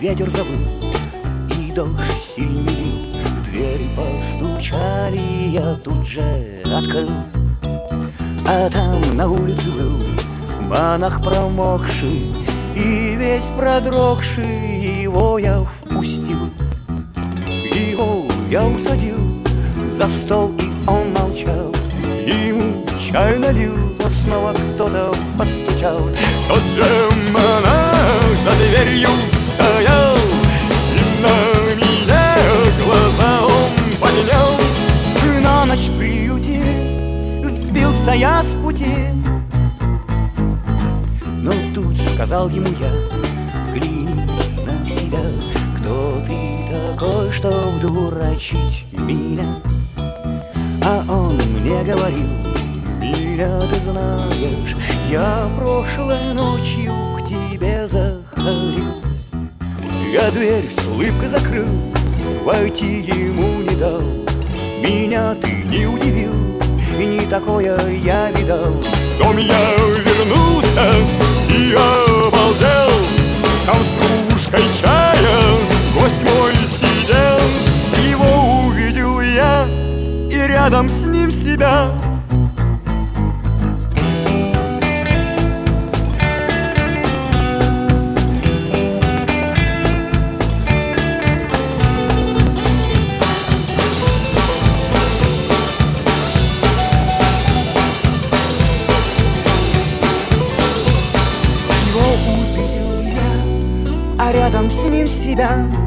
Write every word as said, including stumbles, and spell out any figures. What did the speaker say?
ветер завыл, и дождь сильный лил. В двери постучали, я тут же открыл. А там на улице был монах промокший и весь продрогший. Его я впустил, его я усадил за стол, и он молчал. Ему чай налил, а снова кто-то постучал. Тот же монах за дверью стоял, и на меня глаза он поднял. На ночь в приюте сбился я с пути, но тут сказал ему я: взгляни на себя, кто ты такой, чтоб дурачить меня? А он мне говорил: меня ты знаешь, я прошлой ночью к тебе заходил. Я дверь с улыбкой закрыл, войти ему не дал. Меня ты не удивил, и не такое я видал. В дом я вернулся и обалдел. Там с кружкой чая гость мой сидел. Его увидел я, и рядом с ним себя. А рядом с ним себя.